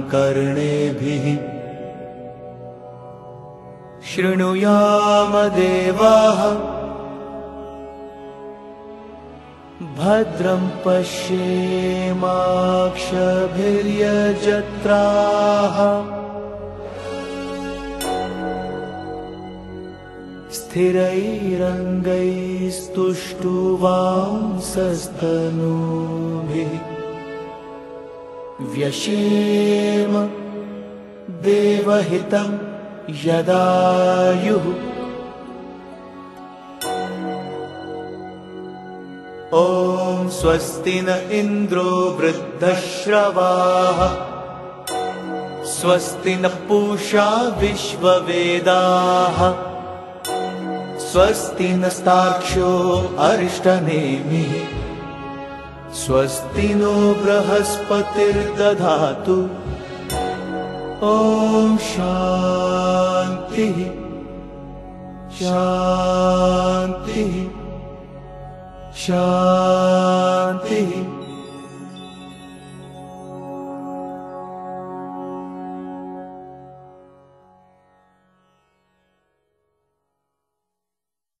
कर्णेभिः शृणुयाम देवाः भद्रं पश्येमाक्षभिर्यजत्राः स्थिरैरङ्गैस्तुष्टुवांसस्तनूभिः व्यशेम देवहितं यदायुः ॐ स्वस्ति न इन्द्रो वृद्धश्रवाः स्वस्ति न पूषा विश्ववेदाः स्वस्ति नस्तार्क्ष्यो अरिष्टनेमिः स्वस्ति नो बृहस्पतिर्दधातु ॐ शान्तिः शान्तिः शान्तिः।